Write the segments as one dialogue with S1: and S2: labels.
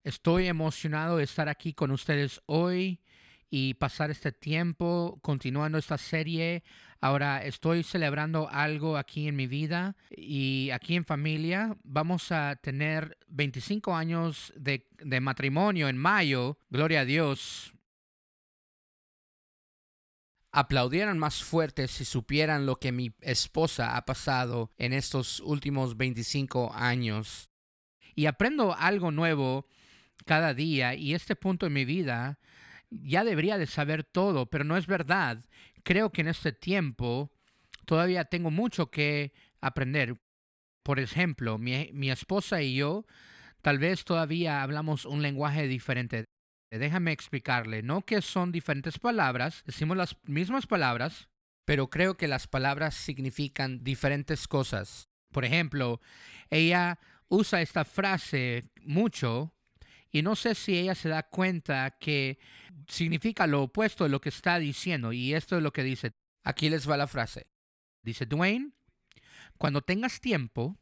S1: Estoy emocionado de estar aquí con ustedes hoy y pasar este tiempo continuando esta serie. Ahora estoy celebrando algo aquí en mi vida y aquí en familia. Vamos a tener 25 años de matrimonio en mayo. Gloria a Dios. Aplaudieran más fuerte si supieran lo que mi esposa ha pasado en estos últimos 25 años. Y aprendo algo nuevo cada día y este punto en mi vida ya debería de saber todo, pero no es verdad. Creo que en este tiempo todavía tengo mucho que aprender. Por ejemplo, mi esposa y yo tal vez todavía hablamos un lenguaje diferente. Déjame explicarle, no que son diferentes palabras, decimos las mismas palabras, pero creo que las palabras significan diferentes cosas. Por ejemplo, ella usa esta frase mucho y no sé si ella se da cuenta que significa lo opuesto de lo que está diciendo. Y esto es lo que dice. Aquí les va la frase. Dice, Dwayne, cuando tengas tiempo.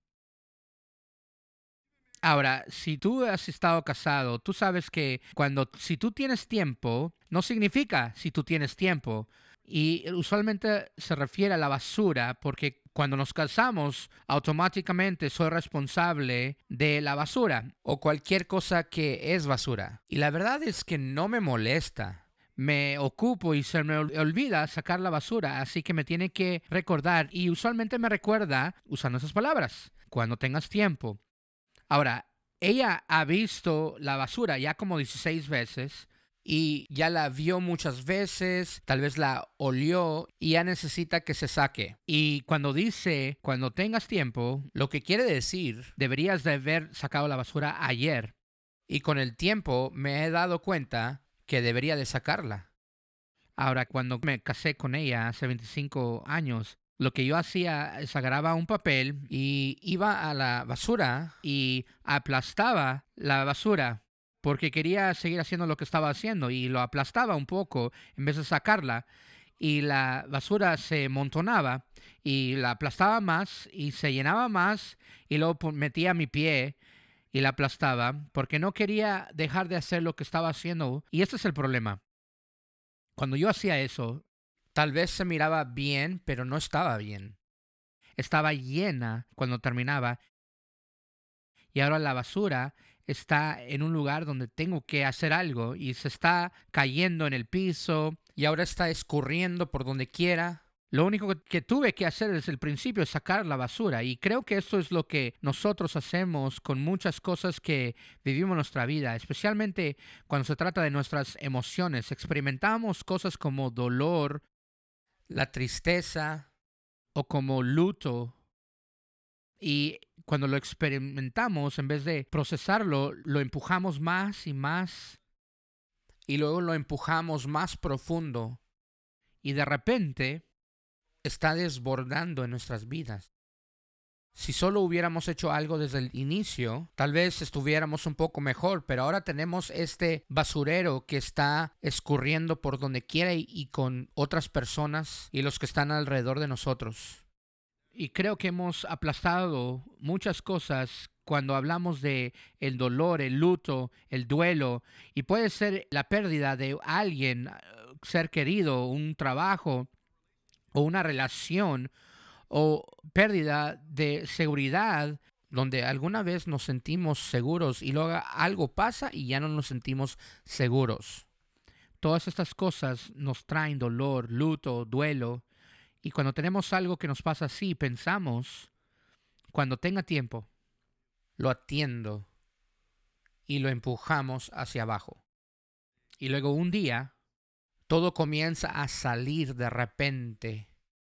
S1: Ahora, si tú has estado casado, tú sabes que si tú tienes tiempo, no significa si tú tienes tiempo. Y usualmente se refiere a la basura porque cuando nos casamos, automáticamente soy responsable de la basura o cualquier cosa que es basura. Y la verdad es que no me molesta. Me ocupo y se me olvida sacar la basura, así que me tiene que recordar y usualmente me recuerda usando esas palabras. Cuando tengas tiempo. Ahora, ella ha visto la basura ya como 16 veces y ya la vio muchas veces, tal vez la olió y ya necesita que se saque. Y cuando dice, cuando tengas tiempo, lo que quiere decir, deberías de haber sacado la basura ayer. Y con el tiempo me he dado cuenta que debería de sacarla. Ahora, cuando me casé con ella hace 25 años, lo que yo hacía es agarraba un papel y iba a la basura y aplastaba la basura porque quería seguir haciendo lo que estaba haciendo y lo aplastaba un poco en vez de sacarla y la basura se montonaba y la aplastaba más y se llenaba más y luego metía mi pie y la aplastaba porque no quería dejar de hacer lo que estaba haciendo y este es el problema. Cuando yo hacía eso, tal vez se miraba bien, pero no estaba bien. Estaba llena cuando terminaba y ahora la basura está en un lugar donde tengo que hacer algo y se está cayendo en el piso y ahora está escurriendo por donde quiera. Lo único que tuve que hacer desde el principio es sacar la basura y creo que esto es lo que nosotros hacemos con muchas cosas que vivimos en nuestra vida, especialmente cuando se trata de nuestras emociones. Experimentamos cosas como dolor, la tristeza o como luto y cuando lo experimentamos, en vez de procesarlo, lo empujamos más y más y luego lo empujamos más profundo y de repente está desbordando en nuestras vidas. Si solo hubiéramos hecho algo desde el inicio, tal vez estuviéramos un poco mejor, pero ahora tenemos este basurero que está escurriendo por donde quiera y con otras personas y los que están alrededor de nosotros. Y creo que hemos aplastado muchas cosas cuando hablamos de el dolor, el luto, el duelo, y puede ser la pérdida de alguien, ser querido, un trabajo o una relación o pérdida de seguridad donde alguna vez nos sentimos seguros y luego algo pasa y ya no nos sentimos seguros. Todas estas cosas nos traen dolor, luto, duelo. Y cuando tenemos algo que nos pasa así, pensamos, cuando tenga tiempo, lo atiendo y lo empujamos hacia abajo. Y luego un día, todo comienza a salir de repente.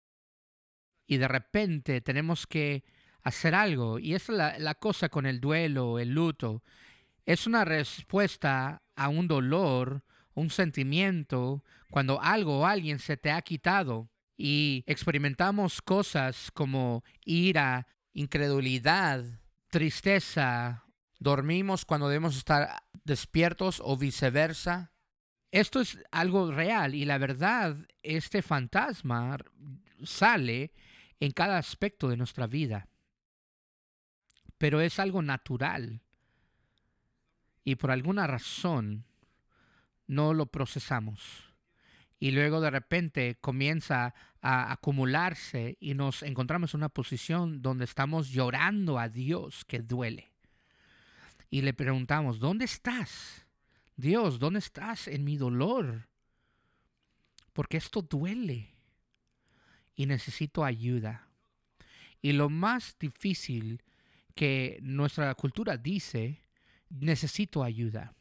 S1: Y de repente tenemos que hacer algo. Y esa es la cosa con el duelo, el luto. Es una respuesta a un dolor, un sentimiento, cuando algo o alguien se te ha quitado y experimentamos cosas como ira, incredulidad, tristeza, dormimos cuando debemos estar despiertos o viceversa. Esto es algo real y la verdad, este fantasma sale en cada aspecto de nuestra vida, pero es algo natural. y por alguna razón no lo procesamos. Y luego de repente comienza a acumularse y nos encontramos en una posición donde estamos llorando a Dios que duele. Y le preguntamos, ¿dónde estás? Dios, ¿dónde estás en mi dolor? Porque esto duele y necesito ayuda. Y lo más difícil que nuestra cultura dice, necesito ayuda.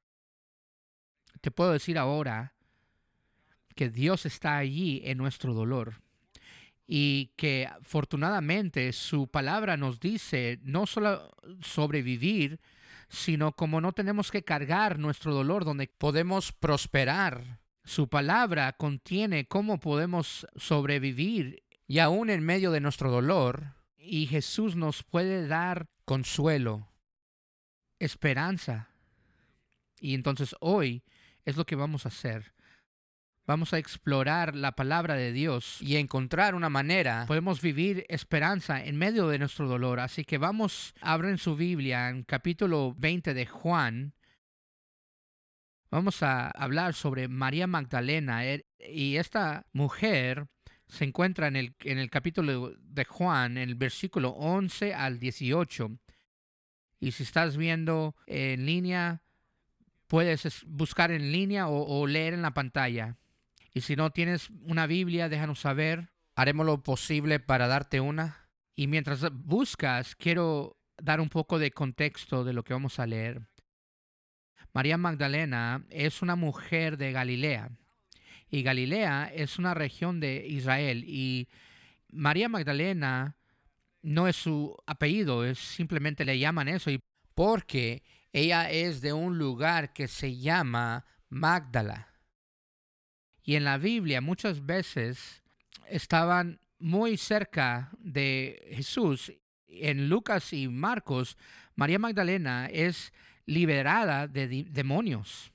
S1: Te puedo decir ahora que Dios está allí en nuestro dolor y que afortunadamente su palabra nos dice no solo sobrevivir, sino como no tenemos que cargar nuestro dolor, donde podemos prosperar. Su palabra contiene cómo podemos sobrevivir y aún en medio de nuestro dolor, y Jesús nos puede dar consuelo, esperanza. Y entonces hoy es lo que vamos a hacer. Vamos a explorar la palabra de Dios y encontrar una manera. Podemos vivir esperanza en medio de nuestro dolor. Así que abren su Biblia en capítulo 20 de Juan. Vamos a hablar sobre María Magdalena. Y esta mujer se encuentra en el capítulo de Juan, en el versículo 11 al 18. Y si estás viendo en línea, puedes buscar en línea o leer en la pantalla. Y si no tienes una Biblia, déjanos saber. Haremos lo posible para darte una. Y mientras buscas, quiero dar un poco de contexto de lo que vamos a leer. María Magdalena es una mujer de Galilea. Y Galilea es una región de Israel. Y María Magdalena no es su apellido, es simplemente le llaman eso. Y porque ella es de un lugar que se llama Magdala. Y en la Biblia muchas veces estaban muy cerca de Jesús. En Lucas y Marcos, María Magdalena es liberada de demonios.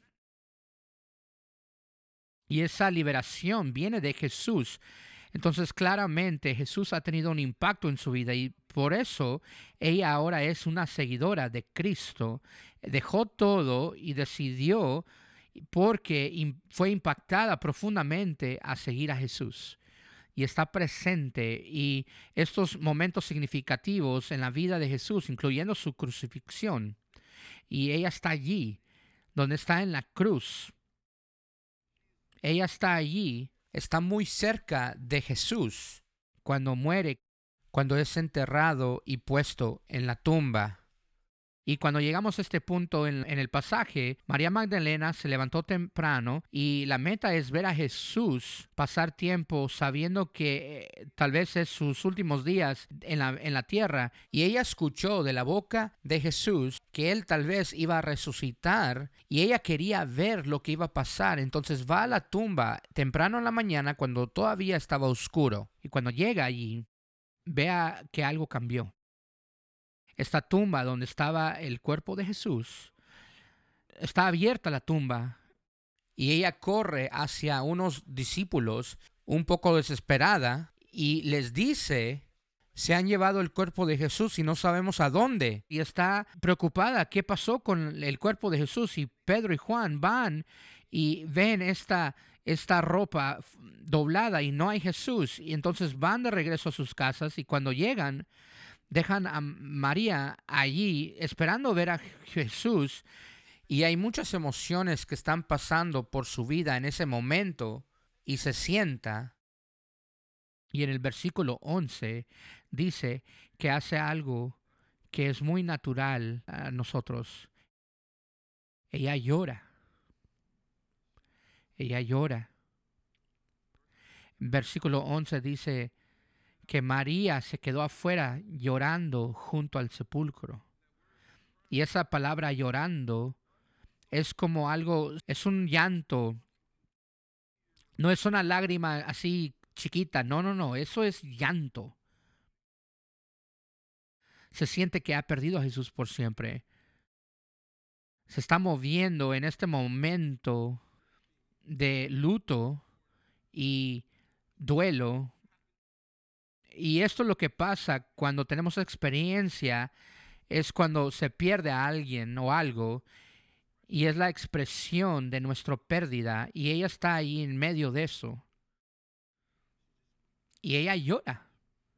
S1: Y esa liberación viene de Jesús. Entonces claramente Jesús ha tenido un impacto en su vida y por eso ella ahora es una seguidora de Cristo. Dejó todo y decidió porque fue impactada profundamente a seguir a Jesús. Y está presente y estos momentos significativos en la vida de Jesús, incluyendo su crucifixión. Y ella está allí, donde está en la cruz. Ella está allí, está muy cerca de Jesús cuando muere, cuando es enterrado y puesto en la tumba. Y cuando llegamos a este punto en el pasaje, María Magdalena se levantó temprano y la meta es ver a Jesús pasar tiempo sabiendo que tal vez es sus últimos días en la tierra. Y ella escuchó de la boca de Jesús que él tal vez iba a resucitar y ella quería ver lo que iba a pasar. Entonces va a la tumba temprano en la mañana cuando todavía estaba oscuro. Y cuando llega allí, vea que algo cambió. Esta tumba donde estaba el cuerpo de Jesús, está abierta la tumba y ella corre hacia unos discípulos un poco desesperada y les dice, se han llevado el cuerpo de Jesús y no sabemos a dónde. Y está preocupada, ¿qué pasó con el cuerpo de Jesús? Y Pedro y Juan van y ven esta ropa doblada y no hay Jesús. Y entonces van de regreso a sus casas y cuando llegan, dejan a María allí esperando ver a Jesús y hay muchas emociones que están pasando por su vida en ese momento y se sienta y en el versículo 11 dice que hace algo que es muy natural a nosotros. Ella llora. Ella llora. Versículo 11 dice que María se quedó afuera llorando junto al sepulcro. Y esa palabra llorando es como algo, es un llanto. No es una lágrima así chiquita, no, eso es llanto. Se siente que ha perdido a Jesús por siempre. Se está moviendo en este momento de luto y duelo. Y esto es lo que pasa cuando tenemos experiencia, es cuando se pierde a alguien o algo y es la expresión de nuestra pérdida y ella está ahí en medio de eso y ella llora.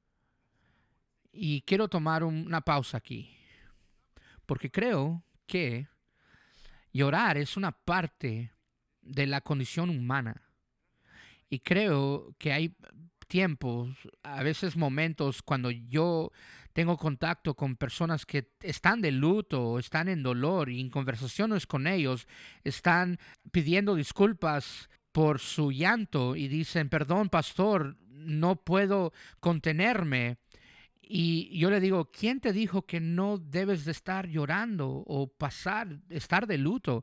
S1: Y quiero tomar una pausa aquí porque creo que llorar es una parte de la condición humana. Y creo que hay tiempos, a veces momentos, cuando yo tengo contacto con personas que están de luto, están en dolor y en conversaciones con ellos, están pidiendo disculpas por su llanto y dicen, perdón, pastor, no puedo contenerme. Y yo le digo, ¿quién te dijo que no debes de estar llorando o estar de luto?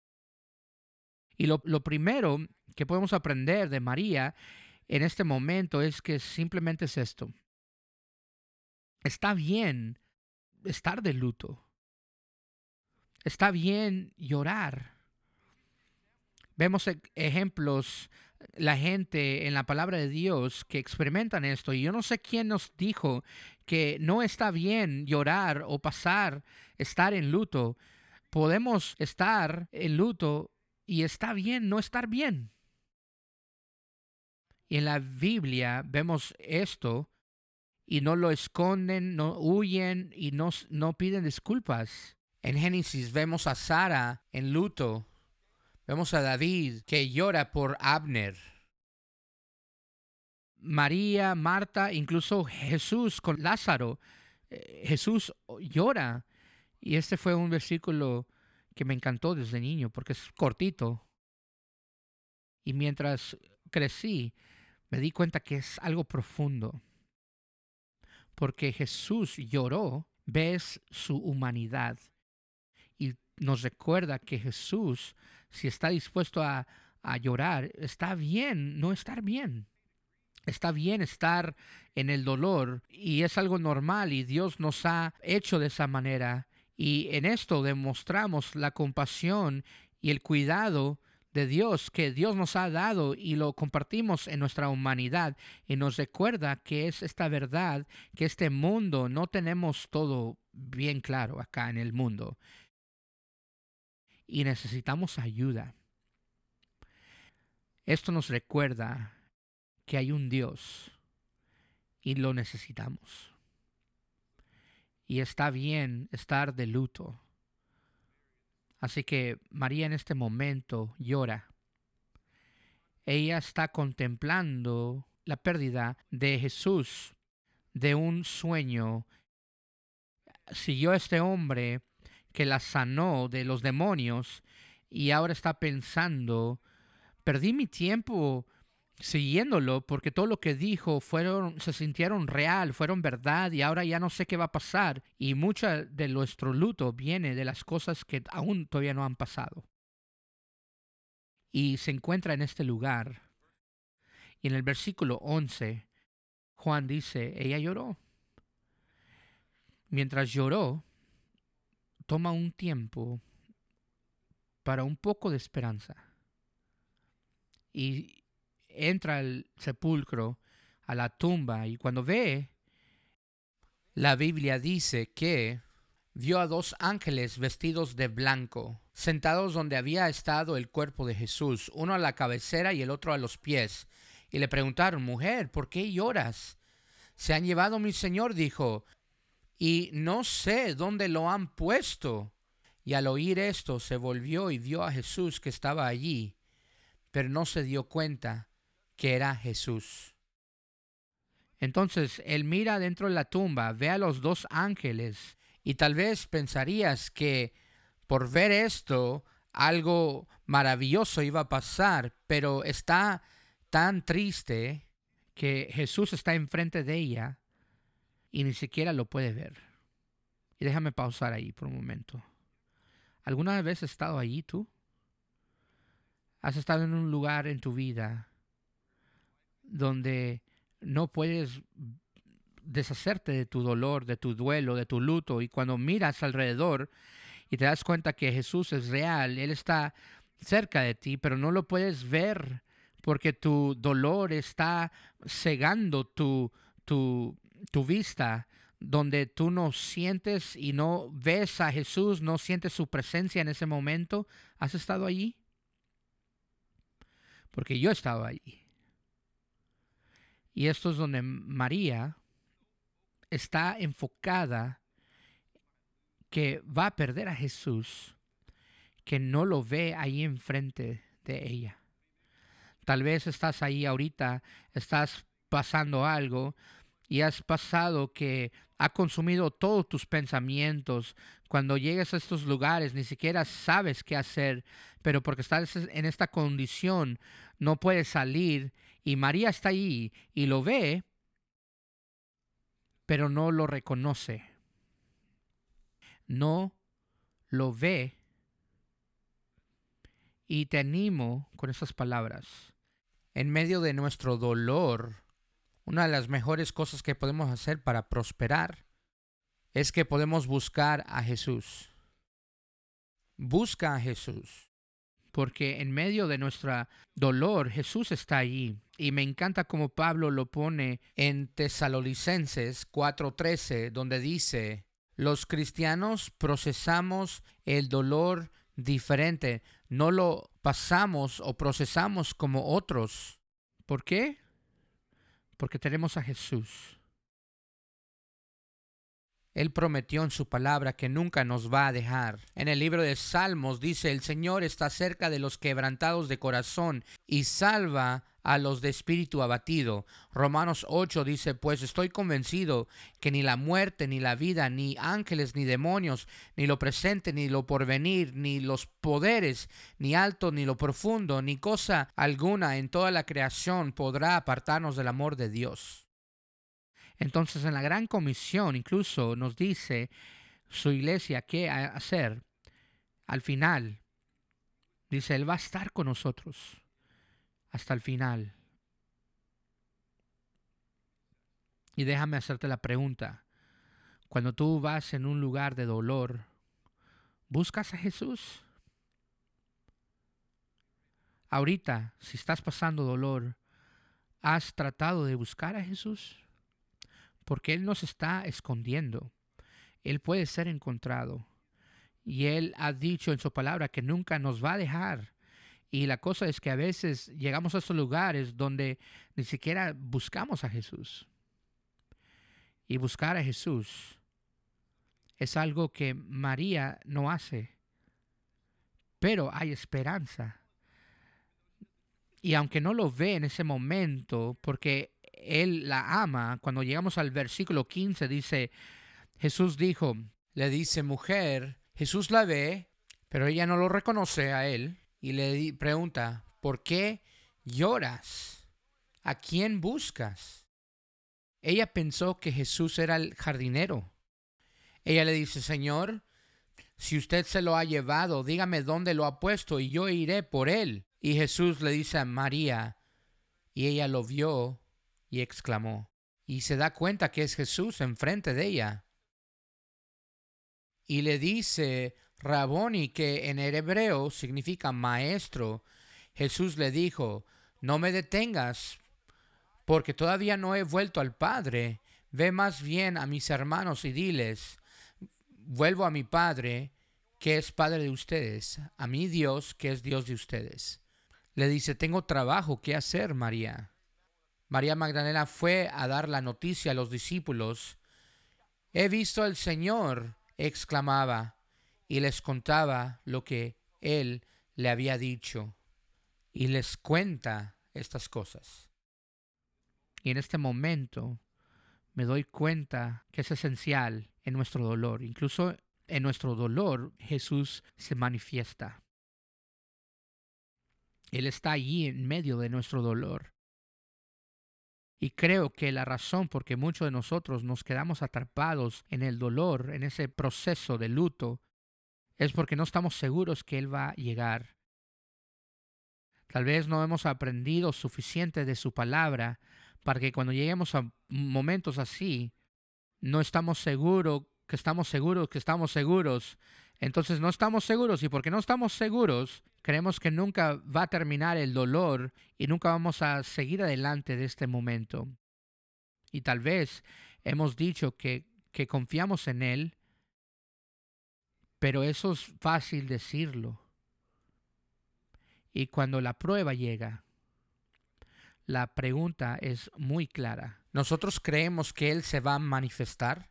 S1: Y lo primero que podemos aprender de María en este momento es que simplemente es esto. Está bien estar de luto. Está bien llorar. Vemos ejemplos, la gente en la palabra de Dios que experimentan esto. Y yo no sé quién nos dijo que no está bien llorar o estar en luto. Podemos estar en luto y está bien no estar bien. Y en la Biblia vemos esto y no lo esconden, no huyen y no piden disculpas. En Génesis vemos a Sara en luto, vemos a David que llora por Abner. María, Marta, incluso Jesús con Lázaro. Jesús llora. Y este fue un versículo que me encantó desde niño porque es cortito. Y mientras crecí, me di cuenta que es algo profundo. Porque Jesús lloró, ves su humanidad y nos recuerda que Jesús, si está dispuesto a llorar, está bien no estar bien. Está bien estar en el dolor y es algo normal y Dios nos ha hecho de esa manera. Y en esto demostramos la compasión y el cuidado de Dios que Dios nos ha dado y lo compartimos en nuestra humanidad y nos recuerda que es esta verdad, que este mundo no tenemos todo bien claro acá en el mundo y necesitamos ayuda. Esto nos recuerda que hay un Dios y lo necesitamos. Y está bien estar de luto. Así que María en este momento llora. Ella está contemplando la pérdida de Jesús, de un sueño. Siguió a este hombre que la sanó de los demonios y ahora está pensando, perdí mi tiempo siguiéndolo porque todo lo que dijo se sintieron real, fueron verdad y ahora ya no sé qué va a pasar y mucha de nuestro luto viene de las cosas que aún todavía no han pasado. Y se encuentra en este lugar y en el versículo 11 Juan dice, ella lloró. Mientras lloró, toma un tiempo para un poco de esperanza y entra al sepulcro, a la tumba y cuando ve, la Biblia dice que vio a dos ángeles vestidos de blanco, sentados donde había estado el cuerpo de Jesús, uno a la cabecera y el otro a los pies. Y le preguntaron, mujer, ¿por qué lloras? Se han llevado a mi Señor, dijo, y no sé dónde lo han puesto. Y al oír esto se volvió y vio a Jesús que estaba allí, pero no se dio cuenta que era Jesús. Entonces él mira dentro de la tumba, ve a los dos ángeles y tal vez pensarías que por ver esto algo maravilloso iba a pasar, pero está tan triste que Jesús está enfrente de ella y ni siquiera lo puede ver. Y déjame pausar ahí por un momento. ¿Alguna vez has estado allí tú? ¿Has estado en un lugar en tu vida donde no puedes deshacerte de tu dolor, de tu duelo, de tu luto y cuando miras alrededor y te das cuenta que Jesús es real, Él está cerca de ti, pero no lo puedes ver porque tu dolor está cegando tu vista, donde tú no sientes y no ves a Jesús, no sientes su presencia en ese momento? ¿Has estado allí? Porque yo estaba allí. Y esto es donde María está enfocada que va a perder a Jesús, que no lo ve ahí enfrente de ella. Tal vez estás ahí ahorita, estás pasando algo y has pasado que ha consumido todos tus pensamientos. Cuando llegues a estos lugares ni siquiera sabes qué hacer, pero porque estás en esta condición no puedes salir y María está ahí y lo ve, pero no lo reconoce. No lo ve. Y te animo con estas palabras. En medio de nuestro dolor, una de las mejores cosas que podemos hacer para prosperar es que podemos buscar a Jesús. Busca a Jesús. Porque en medio de nuestro dolor, Jesús está allí. Y me encanta como Pablo lo pone en Tesalonicenses 4:13, donde dice, los cristianos procesamos el dolor diferente. No lo pasamos o procesamos como otros. ¿Por qué? Porque tenemos a Jesús. Él prometió en su palabra que nunca nos va a dejar. En el libro de Salmos dice, el Señor está cerca de los quebrantados de corazón y salva a los de espíritu abatido. Romanos 8 dice, pues estoy convencido que ni la muerte, ni la vida, ni ángeles, ni demonios, ni lo presente, ni lo porvenir, ni los poderes, ni alto, ni lo profundo, ni cosa alguna en toda la creación podrá apartarnos del amor de Dios. Entonces en la gran comisión incluso nos dice su iglesia qué hacer. Al final, dice, Él va a estar con nosotros hasta el final. Y déjame hacerte la pregunta. Cuando tú vas en un lugar de dolor, ¿buscas a Jesús? Ahorita, si estás pasando dolor, ¿has tratado de buscar a Jesús? Porque Él nos está escondiendo. Él puede ser encontrado. Y Él ha dicho en su palabra que nunca nos va a dejar. Y la cosa es que a veces llegamos a estos lugares donde ni siquiera buscamos a Jesús. Y buscar a Jesús es algo que María no hace. Pero hay esperanza. Y aunque no lo ve en ese momento, porque Él la ama, cuando llegamos al versículo 15 dice, Jesús dijo, le dice, mujer, Jesús la ve, pero ella no lo reconoce a Él. Y le pregunta, ¿por qué lloras? ¿A quién buscas? Ella pensó que Jesús era el jardinero. Ella le dice, Señor, si usted se lo ha llevado, dígame dónde lo ha puesto y yo iré por él. Y Jesús le dice a María, y ella lo vio y exclamó. Y se da cuenta que es Jesús enfrente de ella. Y le dice, Raboni, que en el hebreo significa maestro. Jesús le dijo, no me detengas, porque todavía no he vuelto al Padre. Ve más bien a mis hermanos y diles, vuelvo a mi Padre, que es Padre de ustedes, a mi Dios, que es Dios de ustedes. Le dice, tengo trabajo que hacer, María. María Magdalena fue a dar la noticia a los discípulos. He visto al Señor, exclamaba, y les contaba lo que Él le había dicho. Y les cuenta estas cosas. Y en este momento me doy cuenta que es esencial en nuestro dolor. Incluso en nuestro dolor Jesús se manifiesta. Él está allí en medio de nuestro dolor. Y creo que la razón por que muchos de nosotros nos quedamos atrapados en el dolor, en ese proceso de luto, es porque no estamos seguros que Él va a llegar. Tal vez no hemos aprendido suficiente de su palabra para que cuando lleguemos a momentos así, no estamos seguros que estamos seguros que estamos seguros. Entonces no estamos seguros y porque no estamos seguros, creemos que nunca va a terminar el dolor y nunca vamos a seguir adelante de este momento. Y tal vez hemos dicho que que confiamos en Él, pero eso es fácil decirlo. Y cuando la prueba llega, la pregunta es muy clara. Nosotros creemos que Él se va a manifestar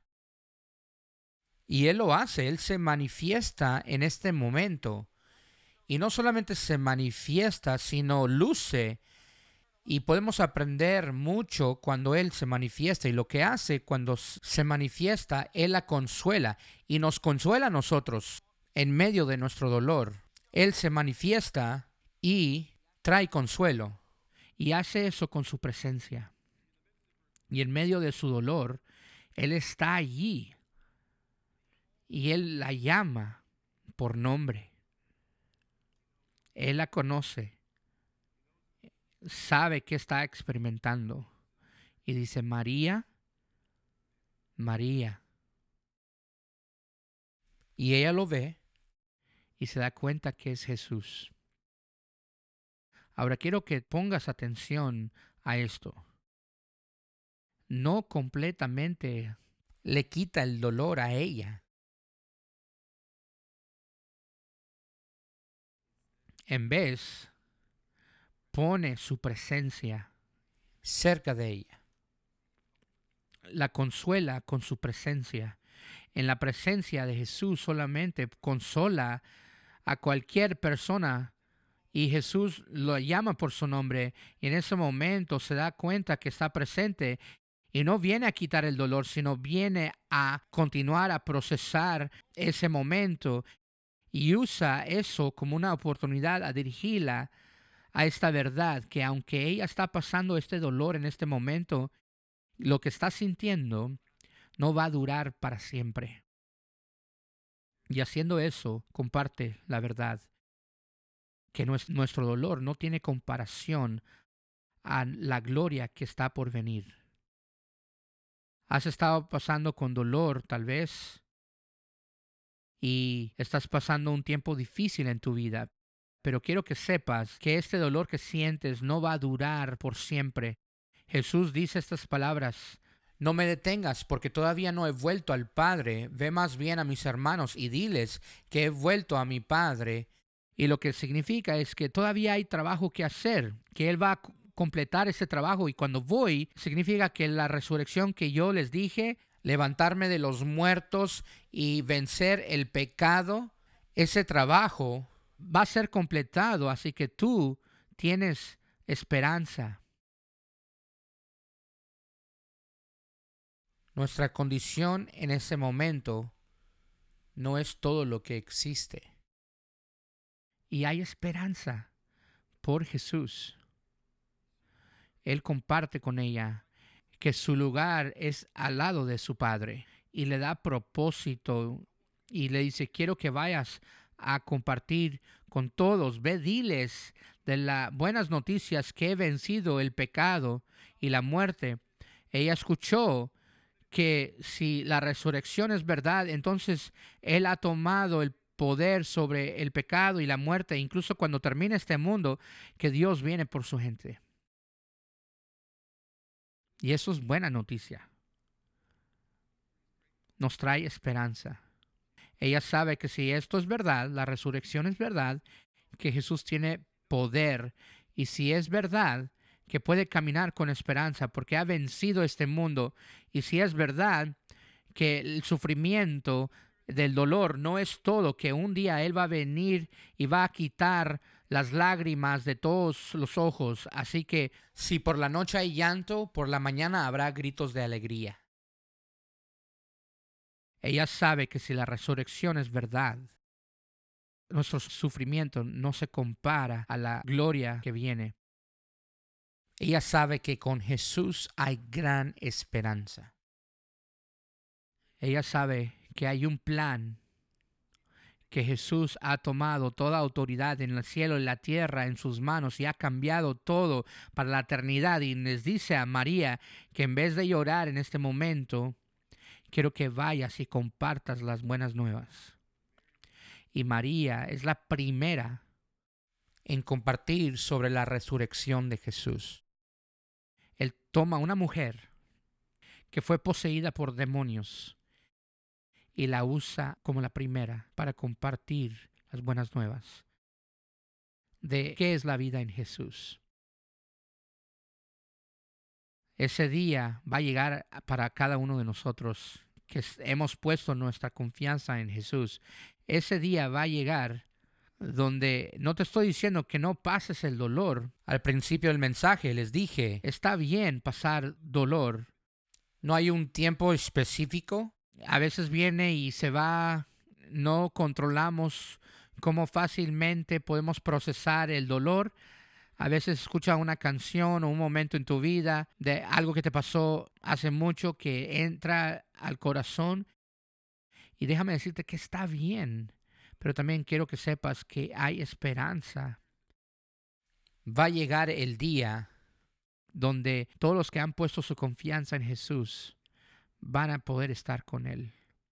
S1: y Él lo hace, Él se manifiesta en este momento. Y no solamente se manifiesta, sino luce. Y podemos aprender mucho cuando Él se manifiesta. Y lo que hace cuando se manifiesta, Él la consuela. Y nos consuela a nosotros en medio de nuestro dolor. Él se manifiesta y trae consuelo. Y hace eso con su presencia. Y en medio de su dolor, Él está allí. Y Él la llama por nombre. Él la conoce. Sabe que está experimentando. Y dice, María, María. Y ella lo ve y se da cuenta que es Jesús. Ahora quiero que pongas atención a esto. No completamente le quita el dolor a ella. En vez, pone su presencia cerca de ella. La consuela con su presencia. En la presencia de Jesús solamente consola a cualquier persona. Y Jesús lo llama por su nombre y en ese momento se da cuenta que está presente y no viene a quitar el dolor, sino viene a continuar a procesar ese momento y usa eso como una oportunidad a dirigirla a esta verdad que aunque ella está pasando este dolor en este momento, lo que está sintiendo no va a durar para siempre. Y haciendo eso, comparte la verdad que nuestro dolor no tiene comparación a la gloria que está por venir. Has estado pasando con dolor, tal vez, y estás pasando un tiempo difícil en tu vida, pero quiero que sepas que este dolor que sientes no va a durar por siempre. Jesús dice estas palabras: no me detengas porque todavía no he vuelto al Padre. Ve más bien a mis hermanos y diles que he vuelto a mi Padre. Y lo que significa es que todavía hay trabajo que hacer, que Él va a completar ese trabajo. Y cuando voy, significa que la resurrección que yo les dije, levantarme de los muertos y vencer el pecado, ese trabajo va a ser completado. Así que tú tienes esperanza. Nuestra condición en ese momento no es todo lo que existe. Y hay esperanza por Jesús. Él comparte con ella que su lugar es al lado de su Padre y le da propósito y le dice: quiero que vayas a compartir con todos. Ve, diles de las buenas noticias que he vencido el pecado y la muerte. Ella escuchó que si la resurrección es verdad, entonces Él ha tomado el poder sobre el pecado y la muerte, incluso cuando termine este mundo, que Dios viene por su gente. Y eso es buena noticia. Nos trae esperanza. Ella sabe que si esto es verdad, la resurrección es verdad, que Jesús tiene poder, y si es verdad, que puede caminar con esperanza porque ha vencido este mundo, y si es verdad que el sufrimiento del dolor no es todo, que un día Él va a venir y va a quitar las lágrimas de todos los ojos. Así que si por la noche hay llanto, por la mañana habrá gritos de alegría. Ella sabe que si la resurrección es verdad, nuestro sufrimiento no se compara a la gloria que viene. Ella sabe que con Jesús hay gran esperanza. Ella sabe que hay un plan, que Jesús ha tomado toda autoridad en el cielo y la tierra en sus manos y ha cambiado todo para la eternidad. Y les dice a María que en vez de llorar en este momento, quiero que vayas y compartas las buenas nuevas. Y María es la primera en compartir sobre la resurrección de Jesús. Él toma una mujer que fue poseída por demonios y la usa como la primera para compartir las buenas nuevas de qué es la vida en Jesús. Ese día va a llegar para cada uno de nosotros que hemos puesto nuestra confianza en Jesús. Ese día va a llegar donde no te estoy diciendo que no pases el dolor. Al principio del mensaje les dije, está bien pasar dolor. No hay un tiempo específico. A veces viene y se va. No controlamos cómo fácilmente podemos procesar el dolor. A veces escuchas una canción o un momento en tu vida de algo que te pasó hace mucho que entra al corazón. Y déjame decirte que está bien, pero también quiero que sepas que hay esperanza. Va a llegar el día donde todos los que han puesto su confianza en Jesús van a poder estar con Él.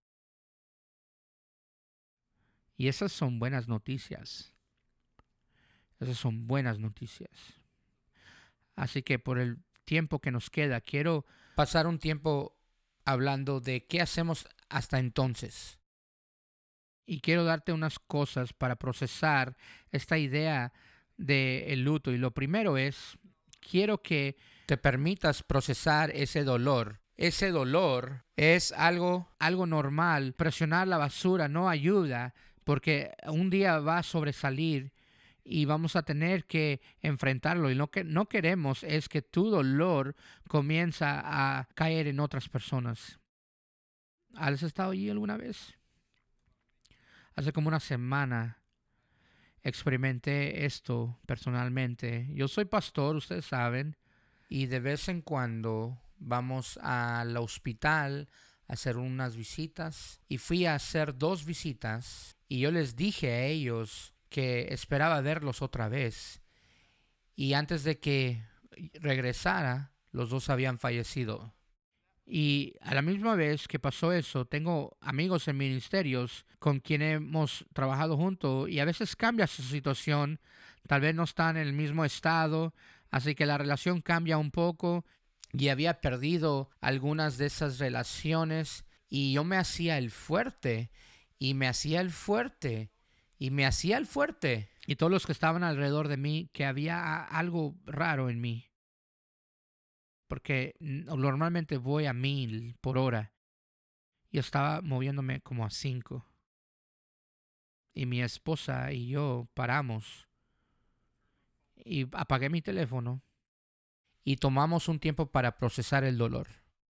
S1: Y esas son buenas noticias. Esas son buenas noticias. Así que por el tiempo que nos queda, quiero pasar un tiempo hablando de qué hacemos hasta entonces. Y quiero darte unas cosas para procesar esta idea del luto. Y lo primero es, quiero que te permitas procesar ese dolor. Ese dolor es algo normal. Presionar la basura no ayuda porque un día va a sobresalir y vamos a tener que enfrentarlo. Y lo que no queremos es que tu dolor comienza a caer en otras personas. ¿Has estado allí alguna vez? Hace como una semana experimenté esto personalmente. Yo soy pastor, ustedes saben, y de vez en cuando vamos al hospital a hacer unas visitas. Y fui a hacer 2 visitas y yo les dije a ellos que esperaba verlos otra vez. Y antes de que regresara, los 2 habían fallecido. Y a la misma vez que pasó eso, tengo amigos en ministerios con quienes hemos trabajado juntos y a veces cambia su situación, tal vez no están en el mismo estado, así que la relación cambia un poco y había perdido algunas de esas relaciones y yo me hacía el fuerte y me hacía el fuerte y me hacía el fuerte. Y todos los que estaban alrededor de mí, que había algo raro en mí porque normalmente voy a 1000 por hora y estaba moviéndome como a 5. Y mi esposa y yo paramos y apagué mi teléfono y tomamos un tiempo para procesar el dolor.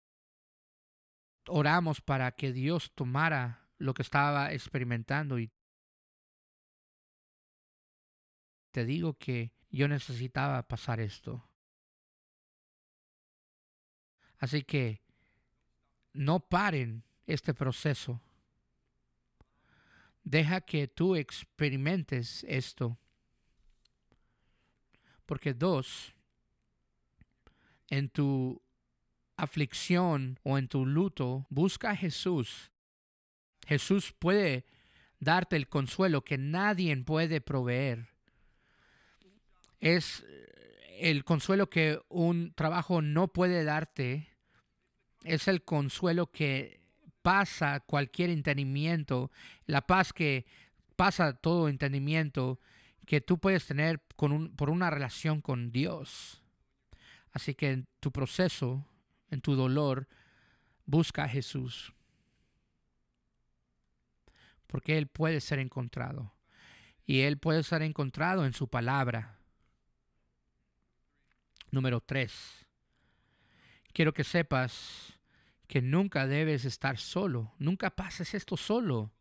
S1: Oramos para que Dios tomara lo que estaba experimentando y te digo que yo necesitaba pasar esto. Así que no paren este proceso. Deja que tú experimentes esto. Porque 2, en tu aflicción o en tu luto, busca a Jesús. Jesús puede darte el consuelo que nadie puede proveer. Es el consuelo que un trabajo no puede darte. Es el consuelo que pasa cualquier entendimiento, la paz que pasa todo entendimiento que tú puedes tener por una relación con Dios. Así que en tu proceso, en tu dolor, busca a Jesús. Porque Él puede ser encontrado. Y Él puede ser encontrado en su palabra. Número 3. Quiero que sepas que nunca debes estar solo. Nunca pases esto solo.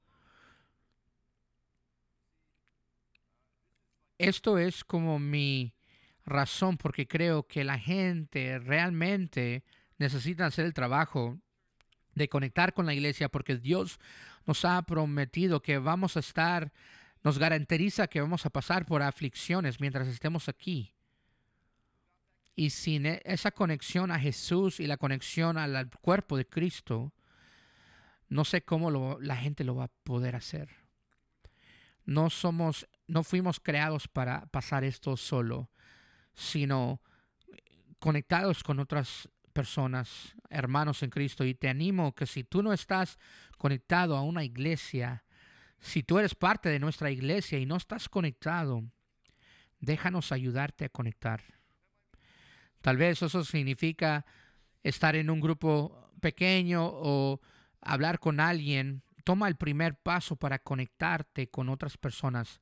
S1: Esto es como mi razón porque creo que la gente realmente necesita hacer el trabajo de conectar con la iglesia porque Dios nos ha prometido que vamos a estar, nos garantiza que vamos a pasar por aflicciones mientras estemos aquí. Y sin esa conexión a Jesús y la conexión al cuerpo de Cristo, no sé cómo la gente lo va a poder hacer. No fuimos creados para pasar esto solo, sino conectados con otras personas, hermanos en Cristo, y te animo que si tú no estás conectado a una iglesia, si tú eres parte de nuestra iglesia y no estás conectado, déjanos ayudarte a conectar. Tal vez eso significa estar en un grupo pequeño o hablar con alguien. Toma el primer paso para conectarte con otras personas.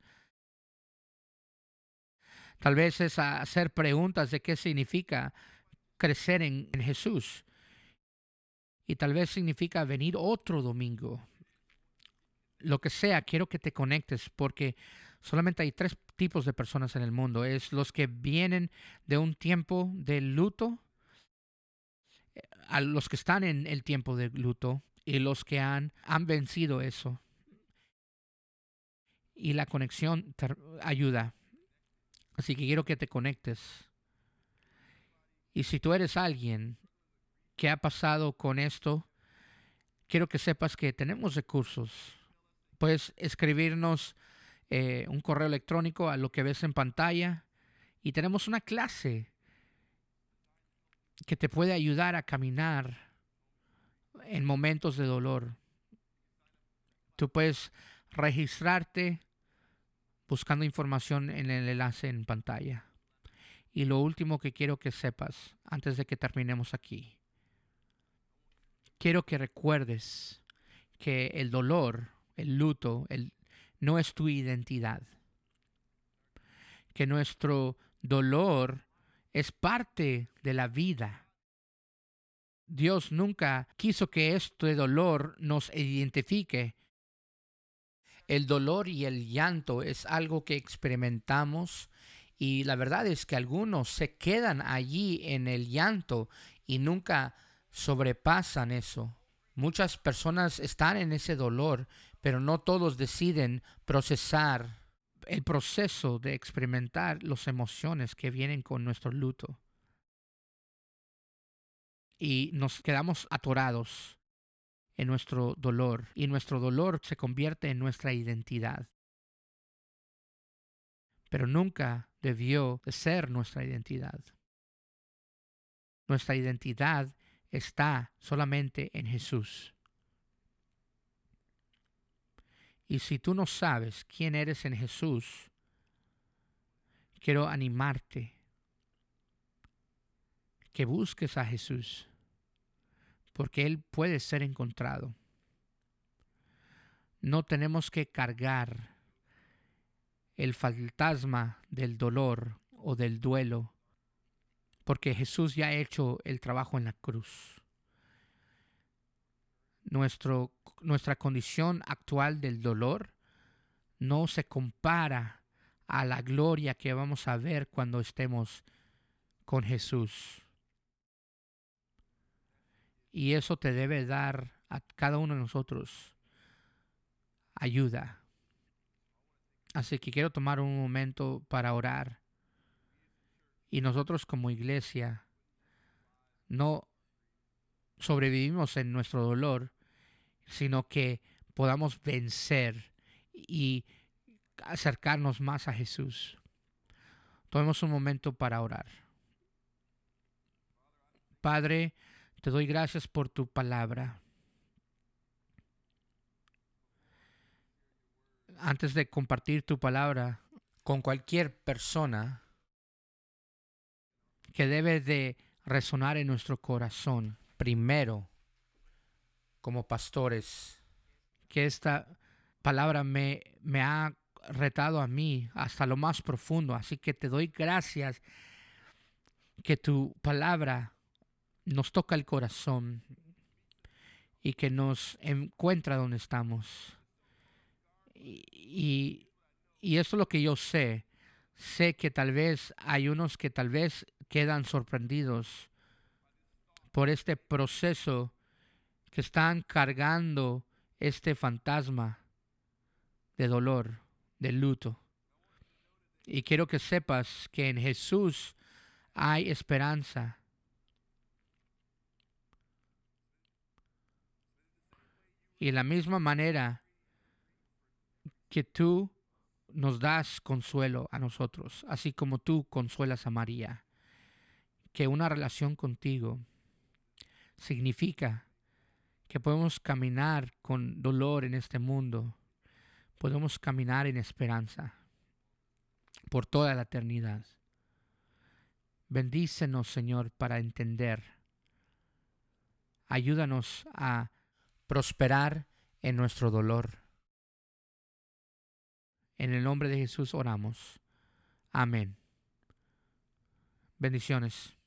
S1: Tal vez es hacer preguntas de qué significa crecer en Jesús. Y tal vez significa venir otro domingo. Lo que sea, quiero que te conectes porque solamente hay tres tipos de personas en el mundo. Es los que vienen de un tiempo de luto, a los que están en el tiempo de luto y los que han vencido eso. Y la conexión te ayuda. Así que quiero que te conectes. Y si tú eres alguien que ha pasado con esto, quiero que sepas que tenemos recursos. Puedes escribirnos un correo electrónico a lo que ves en pantalla y tenemos una clase que te puede ayudar a caminar en momentos de dolor. Tú puedes registrarte buscando información en el enlace en pantalla. Y lo último que quiero que sepas antes de que terminemos aquí, quiero que recuerdes que el dolor, el luto, no es tu identidad. Que nuestro dolor es parte de la vida. Dios nunca quiso que este dolor nos identifique. El dolor y el llanto es algo que experimentamos y la verdad es que algunos se quedan allí en el llanto y nunca sobrepasan eso. Muchas personas están en ese dolor, pero no todos deciden procesar el proceso de experimentar las emociones que vienen con nuestro luto. Y nos quedamos atorados en nuestro dolor y nuestro dolor se convierte en nuestra identidad. Pero nunca debió de ser nuestra identidad. Nuestra identidad está solamente en Jesús. Y si tú no sabes quién eres en Jesús, quiero animarte que busques a Jesús, porque Él puede ser encontrado. No tenemos que cargar el fantasma del dolor o del duelo, porque Jesús ya ha hecho el trabajo en la cruz. Nuestra condición actual del dolor no se compara a la gloria que vamos a ver cuando estemos con Jesús. Y eso te debe dar a cada uno de nosotros ayuda. Así que quiero tomar un momento para orar. Y nosotros como iglesia no sobrevivimos en nuestro dolor, sino que podamos vencer y acercarnos más a Jesús. Tomemos un momento para orar. Padre, te doy gracias por tu palabra. Antes de compartir tu palabra con cualquier persona que debe de resonar en nuestro corazón, primero, como pastores, que esta palabra me ha retado a mí hasta lo más profundo. Así que te doy gracias que tu palabra nos toca el corazón y que nos encuentra donde estamos. Y eso es lo que yo sé. Sé que tal vez hay unos que tal vez quedan sorprendidos por este proceso, que están cargando este fantasma de dolor, de luto. Y quiero que sepas que en Jesús hay esperanza. Y de la misma manera que tú nos das consuelo a nosotros, así como tú consuelas a María, que una relación contigo significa que podemos caminar con dolor en este mundo, podemos caminar en esperanza por toda la eternidad. Bendícenos, Señor, para entender. Ayúdanos a prosperar en nuestro dolor. En el nombre de Jesús oramos. Amén. Bendiciones.